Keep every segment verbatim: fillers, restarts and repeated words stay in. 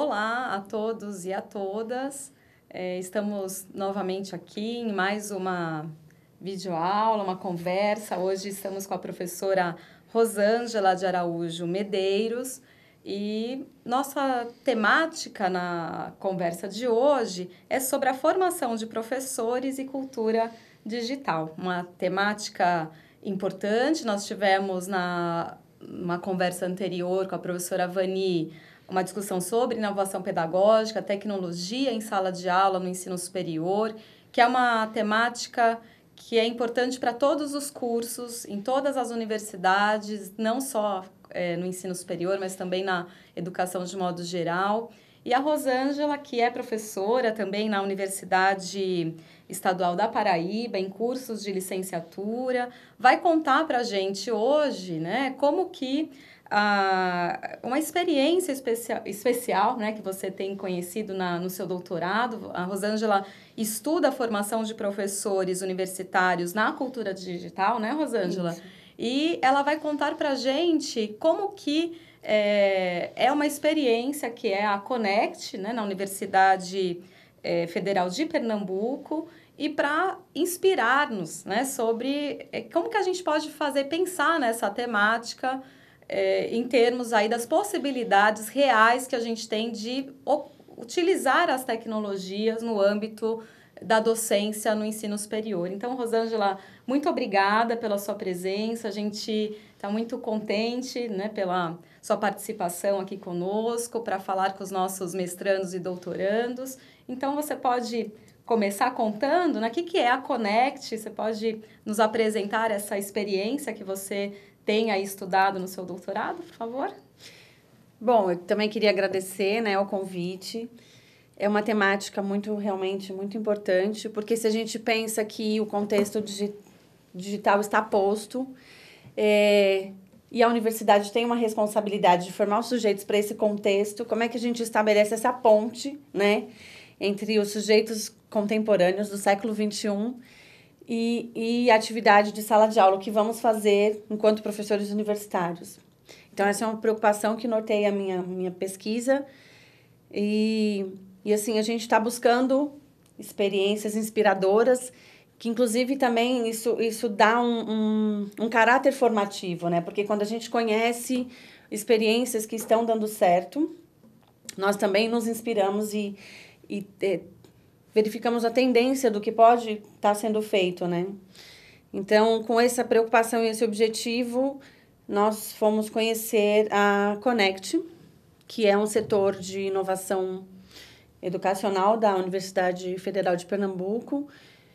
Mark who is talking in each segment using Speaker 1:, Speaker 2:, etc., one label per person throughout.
Speaker 1: Olá a todos e a todas. É, estamos novamente aqui em mais uma videoaula, uma conversa. Hoje estamos com a professora Rosângela de Araújo Medeiros e nossa temática na conversa de hoje é sobre a formação de professores e cultura digital. Uma temática importante. Nós tivemos na uma conversa anterior com a professora Vani uma discussão sobre inovação pedagógica, tecnologia em sala de aula no ensino superior, que é uma temática que é importante para todos os cursos, em todas as universidades, não só é, no ensino superior, mas também na educação de modo geral. E a Rosângela, que é professora também na Universidade Estadual da Paraíba, em cursos de licenciatura, vai contar para a gente hoje, né, como que ah, uma experiência especial, especial, né, que você tem conhecido na, no seu doutorado. A Rosângela estuda a formação de professores universitários na cultura digital, né, Rosângela? Isso. E ela vai contar para a gente como que é, é uma experiência que é a Connect, né, na Universidade é, Federal de Pernambuco, e para inspirar-nos, né, sobre é, como que a gente pode fazer, pensar nessa temática é, em termos aí das possibilidades reais que a gente tem de utilizar as tecnologias no âmbito da docência no ensino superior. Então, Rosângela, muito obrigada pela sua presença. A gente está muito contente, né, pela sua participação aqui conosco para falar com os nossos mestrandos e doutorandos. Então, você pode começar contando, né, o que, que é a Connect? Você pode nos apresentar essa experiência que você tem aí estudado no seu doutorado, por favor?
Speaker 2: Bom, eu também queria agradecer, né, o convite. É uma temática muito, realmente, muito importante, porque se a gente pensa que o contexto digi- digital está posto, é, e a universidade tem uma responsabilidade de formar os sujeitos para esse contexto, como é que a gente estabelece essa ponte, né, entre os sujeitos contemporâneos do século vinte e um e, e a atividade de sala de aula, o que vamos fazer enquanto professores universitários. Então, essa é uma preocupação que norteia a minha, minha pesquisa. E, e, assim, a gente está buscando experiências inspiradoras, que, inclusive, também isso, isso dá um, um, um caráter formativo, né? Porque quando a gente conhece experiências que estão dando certo, nós também nos inspiramos e, e é, verificamos a tendência do que pode estar sendo feito, né? Então, com essa preocupação e esse objetivo, nós fomos conhecer a Connect, que é um setor de inovação educacional da Universidade Federal de Pernambuco,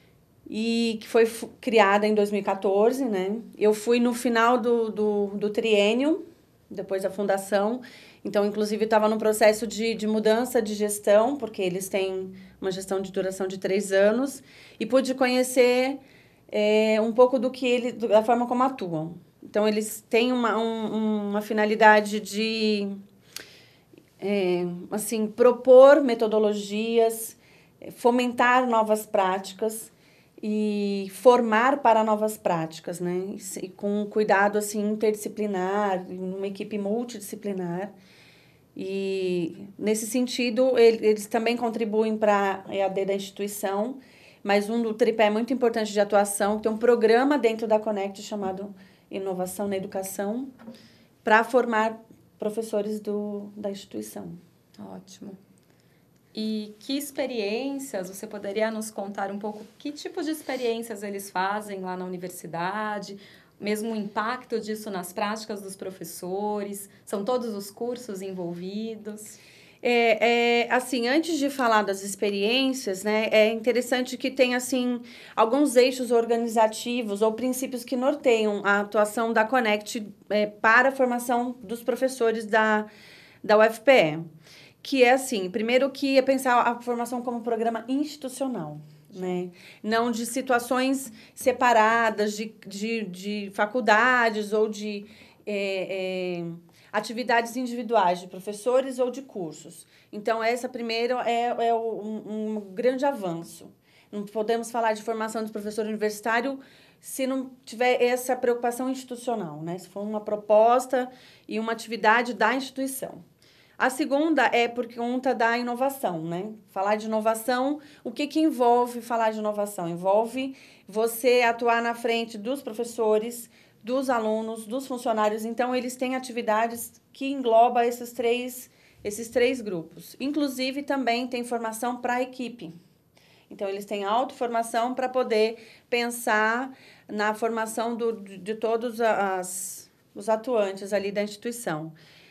Speaker 2: e que foi f- criada em dois mil e quatorze, né? Eu fui no final do, do, do triênio, depois da fundação. Então, inclusive, estava no processo de, de mudança de gestão, porque eles têm uma gestão de duração de três anos, e pude conhecer é, um pouco do que ele, da forma como atuam. Então, eles têm uma, um, uma finalidade de é, assim, propor metodologias, fomentar novas práticas e formar para novas práticas, né? E com um cuidado assim, interdisciplinar, numa equipe multidisciplinar. E, nesse sentido, eles também contribuem para a E A D da instituição, mas um do tripé muito importante de atuação, tem um programa dentro da Connect chamado Inovação na Educação, para formar professores do, da instituição.
Speaker 1: Ótimo. E que experiências, você poderia nos contar um pouco que tipo de experiências eles fazem lá na universidade, mesmo o impacto disso nas práticas dos professores? São todos os cursos envolvidos?
Speaker 2: É, é, assim, antes de falar das experiências, né, é interessante que tem, assim, alguns eixos organizativos ou princípios que norteiam a atuação da Connect é, para a formação dos professores da, da U F P E. Que é assim, primeiro que é pensar a formação como programa institucional, né? Não de situações separadas de, de, de faculdades ou de é, é, atividades individuais de professores ou de cursos. Então, essa primeiro é, é um, um grande avanço. Não podemos falar de formação de professor universitário se não tiver essa preocupação institucional, né? Se for uma proposta e uma atividade da instituição. A segunda é por conta da inovação, né? Falar de inovação, o que que envolve falar de inovação? Envolve você atuar na frente dos professores, dos alunos, dos funcionários. Então, eles têm atividades que englobam esses três, esses três grupos. Inclusive, também tem formação para a equipe. Então, eles têm autoformação para poder pensar na formação do, de todos as, os atuantes ali da instituição.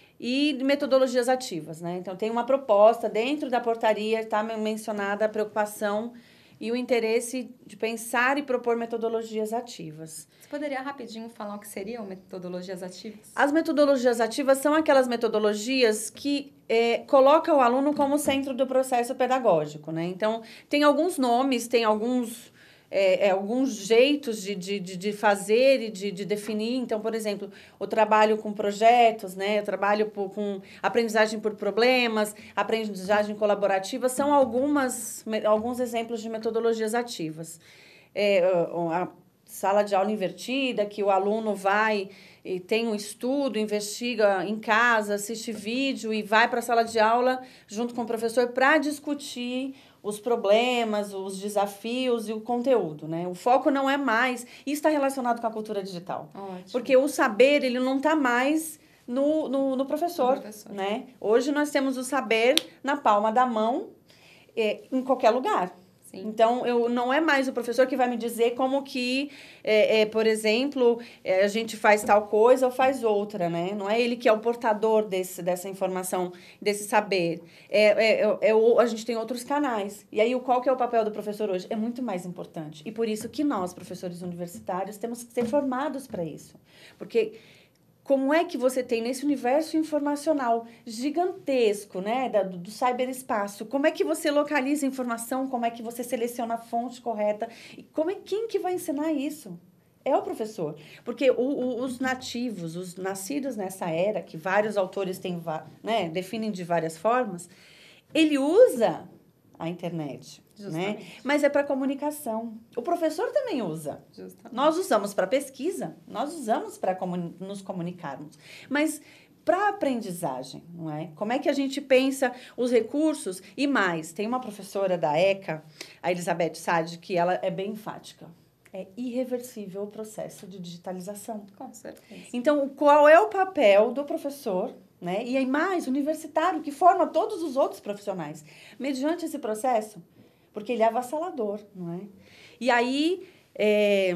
Speaker 2: E metodologias ativas, né? Então, tem uma proposta dentro da portaria, está mencionada a preocupação e o interesse de pensar e propor metodologias ativas.
Speaker 1: Você poderia rapidinho falar o que seriam metodologias ativas?
Speaker 2: As metodologias ativas são aquelas metodologias que é, colocam o aluno como centro do processo pedagógico, né? Então, tem alguns nomes, tem alguns... É, é, alguns jeitos de, de, de fazer e de, de definir. Então, por exemplo, o trabalho com projetos, né? O trabalho por, com aprendizagem por problemas, aprendizagem colaborativa, são algumas, alguns exemplos de metodologias ativas. É, a sala de aula invertida, que o aluno vai e tem um estudo, investiga em casa, assiste vídeo e vai para a sala de aula junto com o professor para discutir os problemas, os desafios e o conteúdo, né? O foco não é mais... Isso está relacionado com a cultura digital.
Speaker 1: Ótimo.
Speaker 2: Porque o saber, ele não está mais no, no, no, professor, no professor, né? Hoje nós temos o saber na palma da mão, é, em qualquer lugar. Sim. Então, eu, não é mais o professor que vai me dizer como que, é, é, por exemplo, é, a gente faz tal coisa ou faz outra, né? Não é ele que é o portador desse, dessa informação, desse saber. É, é, é, é o, a gente tem outros canais. E aí, qual que é o papel do professor hoje? É muito mais importante. E por isso que nós, professores universitários, temos que ser formados para isso. Porque... Como é que você tem nesse universo informacional gigantesco, né, do, do cyberespaço, como é que você localiza a informação, como é que você seleciona a fonte correta, e como é, quem que vai ensinar isso? É o professor. Porque o, o, os nativos, os nascidos nessa era, que vários autores têm, né, definem de várias formas, ele usa a internet, né? Mas é para comunicação. O professor também usa. Justamente. Nós usamos para pesquisa, nós usamos para comuni- nos comunicarmos. Mas para aprendizagem, não é? Como é que a gente pensa os recursos? E mais, tem uma professora da ECA, a Elizabeth Sade, que ela é bem enfática. É irreversível o processo de digitalização.
Speaker 1: Com certeza.
Speaker 2: Então, qual é o papel do professor, né? E aí mais, universitário, que forma todos os outros profissionais, mediante esse processo? Porque ele é avassalador, não é? E aí, é,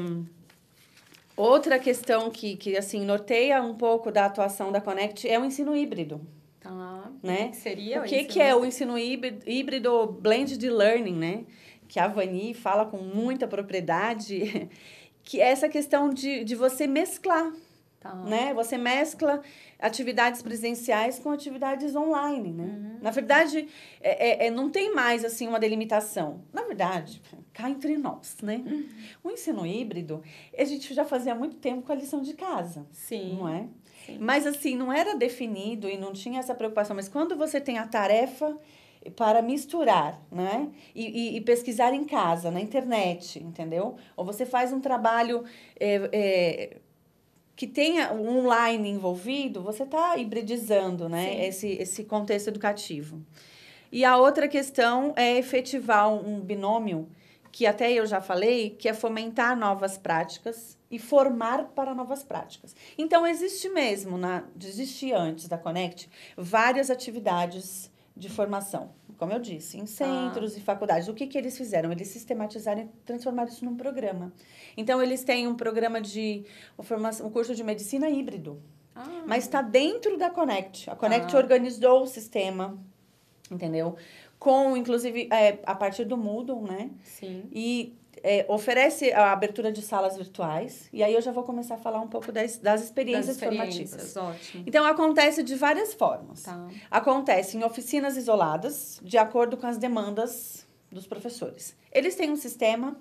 Speaker 2: outra questão que, que, assim, norteia um pouco da atuação da Connect é o ensino híbrido.
Speaker 1: Tá.
Speaker 2: Né?
Speaker 1: O que seria
Speaker 2: o que, que é o ensino híbrido, híbrido blended learning, né? Que a Vani fala com muita propriedade, que é essa questão de, de você mesclar. Tá. Né? Você mescla atividades presenciais com atividades online, né? Uhum. Na verdade, é, é, não tem mais, assim, uma delimitação. Na verdade, cá entre nós, né? Uhum. O ensino híbrido, a gente já fazia há muito tempo com a lição de casa.
Speaker 1: Sim.
Speaker 2: Não é?
Speaker 1: Sim.
Speaker 2: Mas, assim, não era definido e não tinha essa preocupação. Mas quando você tem a tarefa para misturar, né? E, e, e pesquisar em casa, na internet, entendeu? Ou você faz um trabalho... É, é, que tenha um online envolvido, você está hibridizando, né, esse, esse contexto educativo. E a outra questão é efetivar um binômio, que até eu já falei, que é fomentar novas práticas e formar para novas práticas. Então, existe mesmo, na, existia antes da Connect, várias atividades de formação. Como eu disse, em centros ah. e faculdades. O que, que eles fizeram? Eles sistematizaram e transformaram isso num programa. Então, eles têm um programa de formação, um curso de medicina híbrido. Ah. Mas está dentro da Connect. A Connect ah. organizou o sistema, entendeu? Com, inclusive, é, a partir do Moodle, né?
Speaker 1: Sim.
Speaker 2: E é, oferece a abertura de salas virtuais. E aí eu já vou começar a falar um pouco das, das, experiências, das experiências formativas.
Speaker 1: Ótimo.
Speaker 2: Então, acontece de várias formas.
Speaker 1: Tá.
Speaker 2: Acontece em oficinas isoladas, de acordo com as demandas dos professores. Eles têm um sistema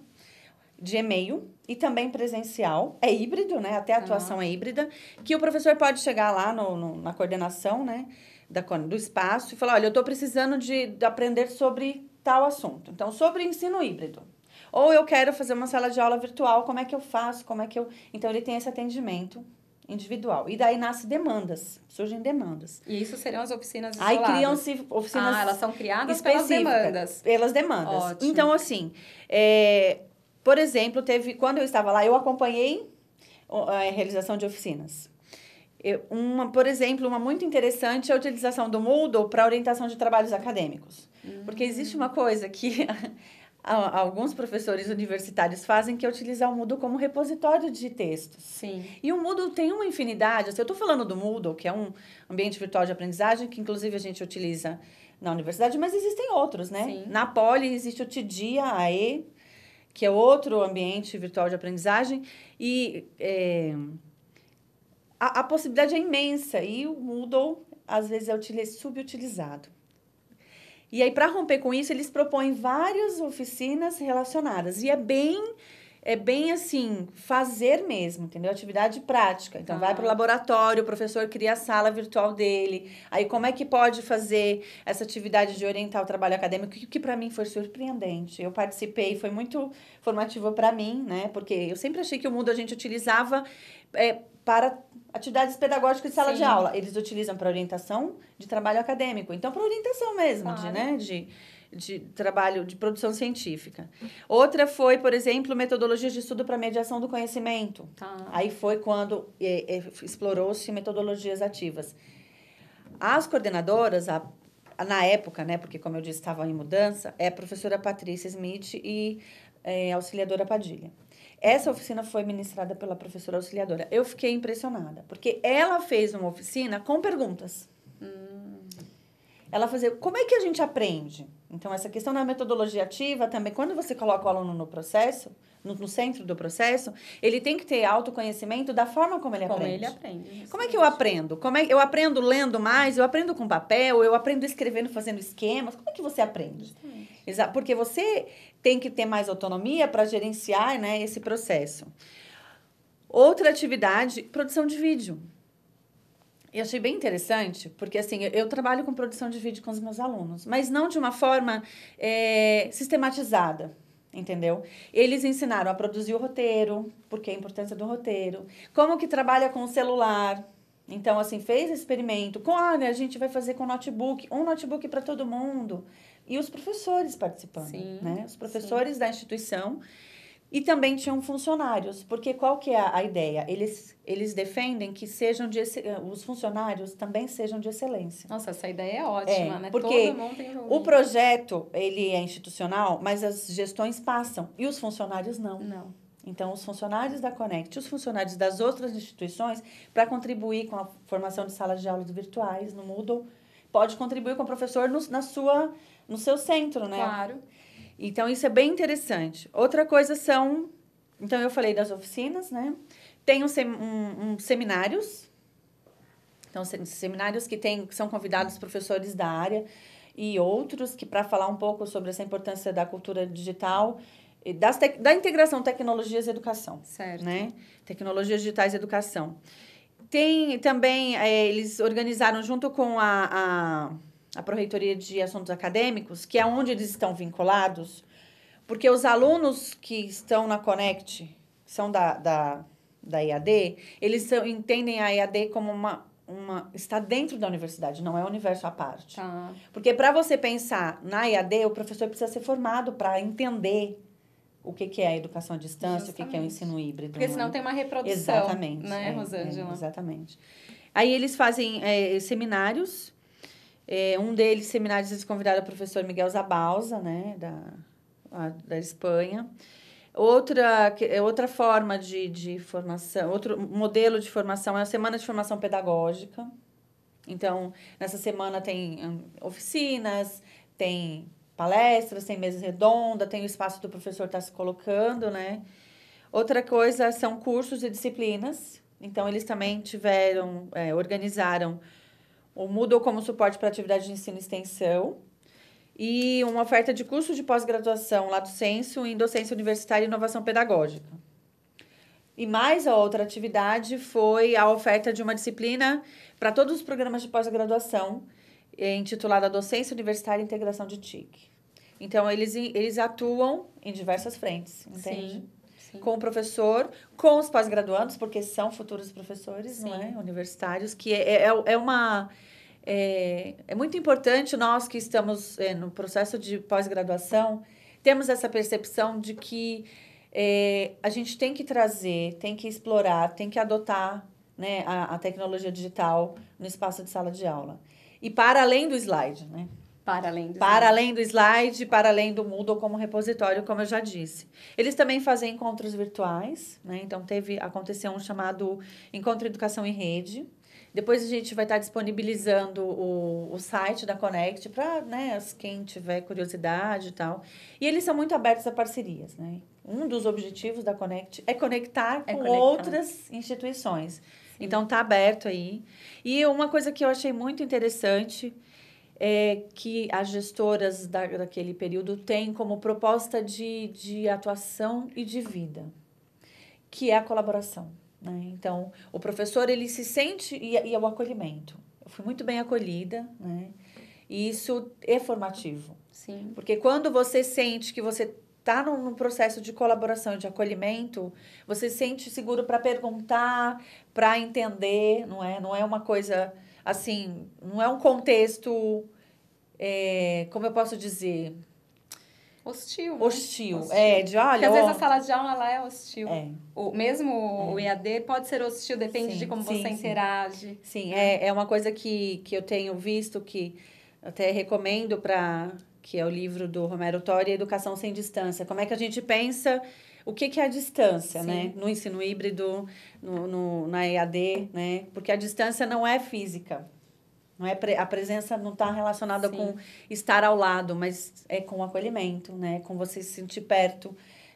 Speaker 2: de e-mail e também presencial. É híbrido, né? Até a atuação ah. é híbrida. Que o professor pode chegar lá no, no, na coordenação, né? Da, do espaço e falar, olha, eu estou precisando de, de aprender sobre tal assunto. Então, sobre ensino híbrido. Ou eu quero fazer uma sala de aula virtual, como é que eu faço? Como é que eu... Então, ele tem esse atendimento, individual. E daí nascem demandas, surgem demandas.
Speaker 1: E isso seriam as oficinas
Speaker 2: isoladas. Aí criam-se
Speaker 1: oficinas Ah, elas são criadas pelas demandas.
Speaker 2: Pelas demandas.
Speaker 1: Ótimo.
Speaker 2: Então, assim, é, por exemplo, teve quando eu estava lá, eu acompanhei a realização de oficinas. Eu, uma, por exemplo, uma muito interessante é a utilização do Moodle para orientação de trabalhos acadêmicos. Hum. Porque existe uma coisa que alguns professores universitários fazem, que é utilizar o Moodle como repositório de textos.
Speaker 1: Sim.
Speaker 2: E o Moodle tem uma infinidade. Assim, eu estou falando do Moodle, que é um ambiente virtual de aprendizagem, que inclusive a gente utiliza na universidade, mas existem outros, né?
Speaker 1: Sim.
Speaker 2: Na Poli existe o Tidia, a E, que é outro ambiente virtual de aprendizagem. E é, a, a possibilidade é imensa. E o Moodle, às vezes, é subutilizado. E aí, para romper com isso, eles propõem várias oficinas relacionadas. E é bem, é bem assim, fazer mesmo, entendeu? Atividade prática. Então, ah. vai para o laboratório, o professor cria a sala virtual dele. Aí, como é que pode fazer essa atividade de orientar o trabalho acadêmico? Que, que para mim foi surpreendente. Eu participei, foi muito formativo para mim, né? Porque eu sempre achei que o Moodle a gente utilizava é, para atividades pedagógicas de sala Sim. de aula. Eles utilizam para orientação de trabalho acadêmico. Então, para orientação mesmo, claro. de, né, de, de trabalho, de produção científica. Outra foi, por exemplo, metodologias de estudo para mediação do conhecimento. Tá. Aí foi quando é, é, explorou-se metodologias ativas. As coordenadoras, a, a, na época, né, porque, como eu disse, estavam em mudança, é a professora Patrícia Smith e é, a auxiliadora Padilha. Essa oficina foi ministrada pela professora auxiliadora. Eu fiquei impressionada, porque ela fez uma oficina com perguntas. Hum. Ela fazia, como é que a gente aprende? Então, essa questão da metodologia ativa também, quando você coloca o aluno no processo, no, no centro do processo, ele tem que ter autoconhecimento da forma como ele
Speaker 1: como
Speaker 2: aprende.
Speaker 1: Como ele aprende.
Speaker 2: Como é que eu aprendo? Como é, eu aprendo lendo mais, eu aprendo com papel, eu aprendo escrevendo, fazendo esquemas. Como é que você aprende? Exato. Porque você tem que ter mais autonomia para gerenciar, né, esse processo. Outra atividade, produção de vídeo. Eu achei bem interessante, porque assim, eu, eu trabalho com produção de vídeo com os meus alunos, mas não de uma forma é, sistematizada, entendeu? Eles ensinaram a produzir o roteiro, porque a importância do roteiro, como que trabalha com o celular. Então, assim, fez experimento. Com, olha, a gente vai fazer com notebook, um notebook para todo mundo. E os professores participando, sim, né? Os professores sim. da instituição. E também tinham funcionários, porque qual que é a, a ideia? Eles, eles defendem que sejam de, os funcionários também sejam de excelência.
Speaker 1: Nossa, essa ideia é ótima,
Speaker 2: é,
Speaker 1: né?
Speaker 2: Porque
Speaker 1: todo mundo tem
Speaker 2: o projeto, ele é institucional, mas as gestões passam, e os funcionários não.
Speaker 1: Não.
Speaker 2: Então, os funcionários da Connect, os funcionários das outras instituições, para contribuir com a formação de salas de aulas virtuais no Moodle, pode contribuir com o professor no, na sua, no seu centro, né?
Speaker 1: Claro.
Speaker 2: Então, isso é bem interessante. Outra coisa são... Então, eu falei das oficinas, né? Tem um, um, um seminários. Então, seminários que, tem, que são convidados professores da área e outros que, para falar um pouco sobre essa importância da cultura digital, das te, da integração tecnologias e educação.
Speaker 1: Certo.
Speaker 2: Né? Tecnologias digitais e educação. Tem também... É, eles organizaram junto com a... a a Pró-Reitoria de Assuntos Acadêmicos, que é onde eles estão vinculados, porque os alunos que estão na Connect, são da, da, da E A D, eles são, entendem a E A D como uma, uma... está dentro da universidade, não é um universo à parte.
Speaker 1: Tá.
Speaker 2: Porque para você pensar na E A D, o professor precisa ser formado para entender o que, que é a educação à distância, Justamente. o que, que é o ensino híbrido.
Speaker 1: Porque senão
Speaker 2: é?
Speaker 1: tem uma reprodução,
Speaker 2: exatamente,
Speaker 1: né,
Speaker 2: é,
Speaker 1: Rosângela?
Speaker 2: É, exatamente. Aí eles fazem é, seminários. É, um deles, seminários, eles convidaram o professor Miguel Zabalza, né, da, a, da Espanha. Outra, outra forma de, de formação, outro modelo de formação é a Semana de Formação Pedagógica. Então, nessa semana tem um, oficinas, tem palestras, tem mesa redonda, tem o espaço do professor estar se colocando, né? Outra coisa são cursos e disciplinas. Então, eles também tiveram, é, organizaram o Moodle como suporte para atividade de ensino e extensão, e uma oferta de curso de pós-graduação Lato Sensu em docência universitária e inovação pedagógica. E mais a outra atividade foi a oferta de uma disciplina para todos os programas de pós-graduação, intitulada Docência Universitária e Integração de T I C. Então, eles, eles atuam em diversas frentes, entende?
Speaker 1: Sim,
Speaker 2: Sim. Com o professor, com os pós-graduandos, porque são futuros professores, Sim. não é? Universitários, que é, é, é uma... É, é muito importante nós que estamos é, no processo de pós-graduação, temos essa percepção de que é, a gente tem que trazer, tem que explorar, tem que adotar, né, a, a tecnologia digital no espaço de sala de aula. E para além do slide, né?
Speaker 1: Para além do
Speaker 2: para
Speaker 1: slide.
Speaker 2: além do slide, para além do Moodle como repositório, como eu já disse. Eles também fazem encontros virtuais, né? Então, teve, aconteceu um chamado Encontro Educação em Rede. Depois a gente vai estar disponibilizando o, o site da Connect para, né, quem tiver curiosidade e tal. E eles são muito abertos a parcerias, né? Um dos objetivos da Connect é conectar
Speaker 1: é
Speaker 2: com
Speaker 1: conectar.
Speaker 2: outras instituições. Sim. Então, está aberto aí. E uma coisa que eu achei muito interessante é que as gestoras da, daquele período têm como proposta de, de atuação e de vida, que é a colaboração. Né? Então, o professor, ele se sente... E, e é o acolhimento. Eu fui muito bem acolhida, né? E isso é formativo.
Speaker 1: Sim.
Speaker 2: Porque quando você sente que você está num, num processo de colaboração e de acolhimento, você se sente seguro para perguntar, para entender, não é? Não é uma coisa... Assim, não é um contexto, é, como eu posso dizer...
Speaker 1: Hostil,
Speaker 2: Hostil,
Speaker 1: hostil.
Speaker 2: É, de olha...
Speaker 1: Porque às vezes a sala de aula lá é hostil.
Speaker 2: É.
Speaker 1: O, mesmo
Speaker 2: é.
Speaker 1: o E A D pode ser hostil, depende
Speaker 2: sim,
Speaker 1: de como
Speaker 2: sim,
Speaker 1: você
Speaker 2: sim.
Speaker 1: interage.
Speaker 2: Sim, é, é uma coisa que, que eu tenho visto, que até recomendo para... que é o livro do Romero Torri, Educação Sem Distância. Como é que a gente pensa... O que, que é a distância, sim. né? No ensino híbrido, no, no, na E A D, né? Porque a distância não é física. Não é pre, a presença não está relacionada Sim. com estar ao lado, mas é com o acolhimento, né? Com você se sentir perto,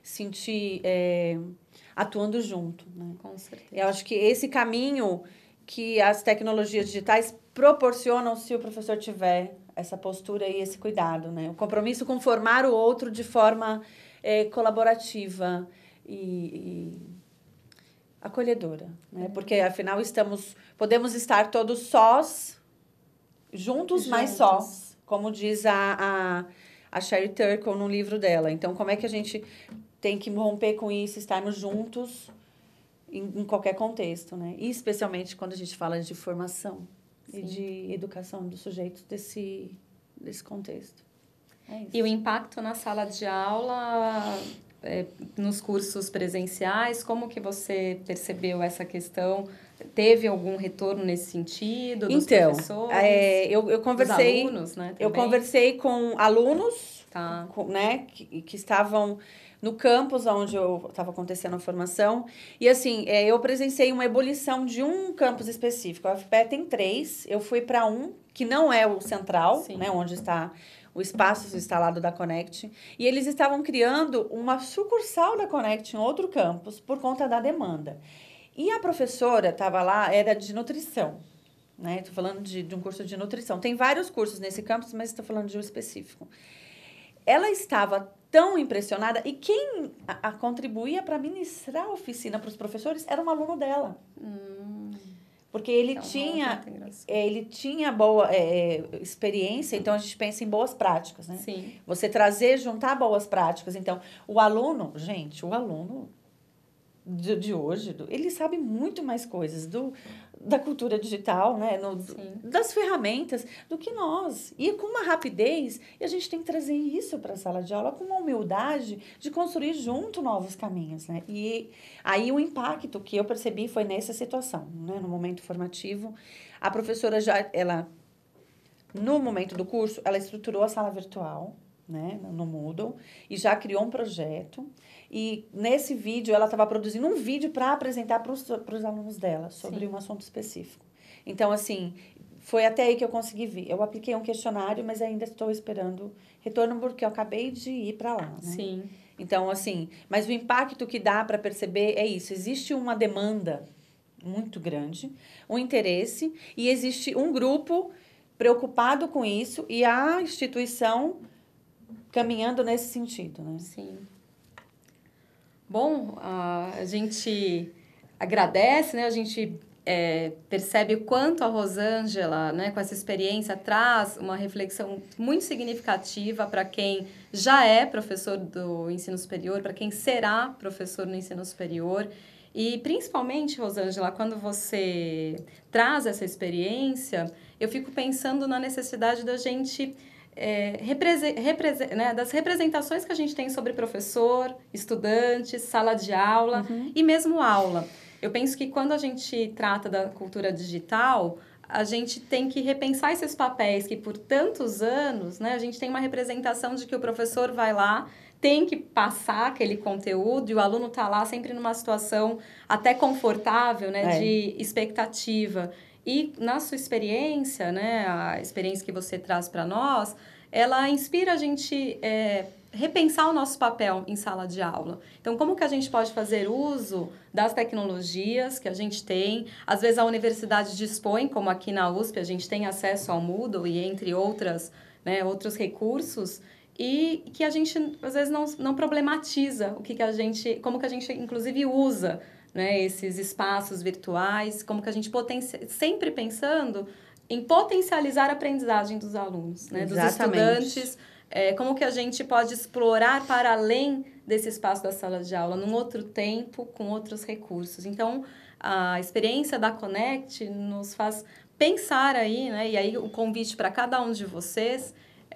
Speaker 2: sentir é, atuando junto. Né?
Speaker 1: Com certeza.
Speaker 2: Eu acho que esse caminho que as tecnologias digitais proporcionam se o professor tiver essa postura e esse cuidado. Né? O compromisso com formar o outro de forma é, colaborativa e... e acolhedora. Né? É. Porque, afinal, estamos, podemos estar todos sós, Juntos, Juntos, mas só, como diz a, a, a Sherry Turkle no livro dela. Então, como é que a gente tem que romper com isso, estarmos juntos em, em qualquer contexto, né? E especialmente quando a gente fala de formação Sim. e de educação dos sujeitos desse, desse contexto.
Speaker 1: É isso. E o impacto na sala de aula, é, nos cursos presenciais, como que você percebeu essa questão? Teve algum retorno nesse sentido dos
Speaker 2: então,
Speaker 1: professores?
Speaker 2: É, eu, eu conversei...
Speaker 1: Dos alunos, né?
Speaker 2: Eu conversei com alunos,
Speaker 1: tá.
Speaker 2: com, né, que, que estavam no campus onde eu estava acontecendo a formação. E, assim, é, eu presenciei uma ebulição de um campus específico. A U F P E tem três. Eu fui para um, que não é o central, né, onde está o espaço instalado da Connect. E eles estavam criando uma sucursal da Connect em outro campus por conta da demanda. E a professora estava lá, era de nutrição, né? Estou falando de, de um curso de nutrição. Tem vários cursos nesse campus, mas estou falando de um específico. Ela estava tão impressionada, e quem a, a contribuía para ministrar a oficina para os professores era um aluno dela.
Speaker 1: Hum.
Speaker 2: Porque ele então, tinha, ele tinha boa é, experiência, então a gente pensa em boas práticas, né?
Speaker 1: Sim.
Speaker 2: Você trazer, juntar boas práticas. Então, o aluno, gente, o aluno... De, de hoje, do, ele sabe muito mais coisas do, da cultura digital, né? No, das ferramentas, do que nós. E com uma rapidez, e a gente tem que trazer isso para a sala de aula com uma humildade de construir junto novos caminhos, né? E aí o impacto que eu percebi foi nessa situação, né? No momento formativo. A professora já, ela, no momento do curso, ela estruturou a sala virtual, né? No Moodle, e já criou um projeto. E nesse vídeo, ela estava produzindo um vídeo para apresentar para os alunos dela sobre Sim. um assunto específico. Então, assim, foi até aí que eu consegui ver. Eu apliquei um questionário, mas ainda estou esperando retorno porque eu acabei de ir para lá, né?
Speaker 1: Sim.
Speaker 2: Então, assim, mas o impacto que dá para perceber é isso. Existe uma demanda muito grande, um interesse, e existe um grupo preocupado com isso e a instituição caminhando nesse sentido, né?
Speaker 1: Sim. Bom, a gente agradece, né? A gente é, percebe o quanto a Rosângela, né, com essa experiência, traz uma reflexão muito significativa para quem já é professor do ensino superior, para quem será professor no ensino superior. E, principalmente, Rosângela, quando você traz essa experiência, eu fico pensando na necessidade da gente... É, represe, represe, né, das representações que a gente tem sobre professor, estudante, sala de aula uhum. e mesmo aula. Eu penso que quando a gente trata da cultura digital, a gente tem que repensar esses papéis que por tantos anos, né, a gente tem uma representação de que o professor vai lá, tem que passar aquele conteúdo e o aluno está lá sempre numa situação até confortável, né, é. de expectativa. E na sua experiência, né, a experiência que você traz para nós, ela inspira a gente é, repensar o nosso papel em sala de aula. Então, como que a gente pode fazer uso das tecnologias que a gente tem? Às vezes a universidade dispõe, como aqui na U S P, a gente tem acesso ao Moodle e entre outras, né, outros recursos, e que a gente, às vezes, não, não problematiza o que, que a gente, como que a gente, inclusive, usa, né, esses espaços virtuais, como que a gente potencia, sempre pensando em potencializar a aprendizagem dos alunos, né, dos estudantes, é, como que a gente pode explorar para além desse espaço da sala de aula, num outro tempo, com outros recursos. Então, a experiência da Connect nos faz pensar aí, né, e aí o convite para cada um de vocês,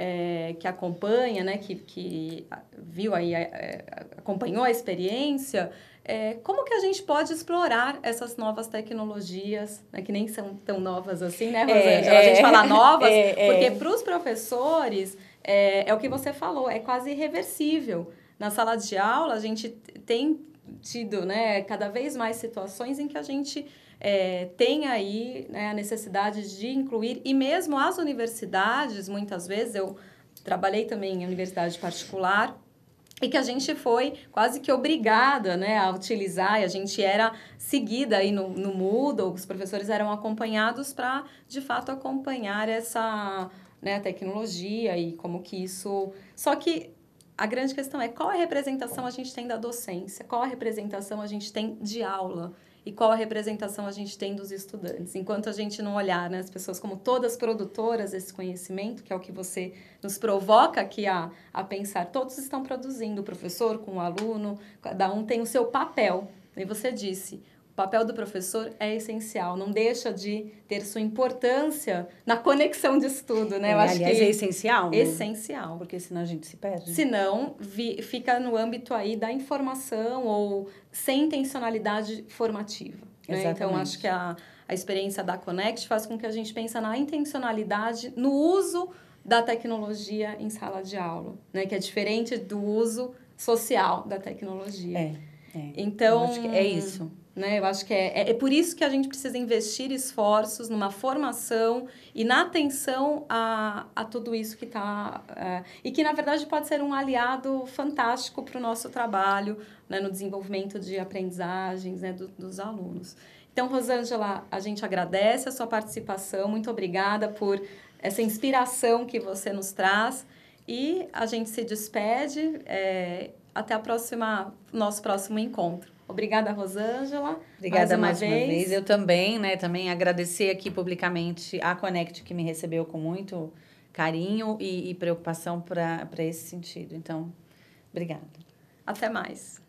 Speaker 1: É, que acompanha, né, que, que viu aí, é, acompanhou a experiência, é, como que a gente pode explorar essas novas tecnologias, né, que nem são tão novas assim, né, Rosângela? É, a gente fala novas, é, porque é. para os professores, é, é o que você falou, é quase irreversível. Na sala de aula, a gente tem tido, né, cada vez mais situações em que a gente... É, tem aí, né, a necessidade de incluir, e mesmo as universidades, muitas vezes, eu trabalhei também em universidade particular, e que a gente foi quase que obrigada, né, a utilizar, e a gente era seguida aí no, no Moodle, os professores eram acompanhados para, de fato, acompanhar essa, né, tecnologia e como que isso... Só que a grande questão é qual a representação a gente tem da docência, qual a representação a gente tem de aula, e qual a representação a gente tem dos estudantes. Enquanto a gente não olhar, né, as pessoas como todas produtoras desse conhecimento, que é o que você nos provoca aqui a, a pensar, todos estão produzindo, o professor com o aluno, cada um tem o seu papel. E você disse, o papel do professor é essencial, não deixa de ter sua importância na conexão de estudo, né?
Speaker 2: É,
Speaker 1: Eu acho
Speaker 2: aliás,
Speaker 1: que
Speaker 2: é essencial. Né?
Speaker 1: Essencial.
Speaker 2: Porque senão a gente se perde.
Speaker 1: Senão, vi, fica no âmbito aí da informação ou sem intencionalidade formativa. Né? Então, acho que a, a experiência da Connect faz com que a gente pense na intencionalidade no uso da tecnologia em sala de aula, né? Que é diferente do uso social da tecnologia.
Speaker 2: É, é.
Speaker 1: Então,
Speaker 2: eu acho que é isso.
Speaker 1: Né? Eu acho que é, é, é por isso que a gente precisa investir esforços numa formação e na atenção a, a tudo isso que está... É, e que, na verdade, pode ser um aliado fantástico para o nosso trabalho, né? No desenvolvimento de aprendizagens, né? Do, dos alunos. Então, Rosângela, a gente agradece a sua participação, muito obrigada por essa inspiração que você nos traz e a gente se despede, é, até a próxima, nosso próximo encontro. Obrigada, Rosângela.
Speaker 2: Obrigada
Speaker 1: mais uma,
Speaker 2: mais
Speaker 1: vez.
Speaker 2: uma vez. Eu também, né? Também agradecer aqui publicamente a Connect, que me recebeu com muito carinho e, e preocupação para esse sentido. Então, obrigada.
Speaker 1: Até mais.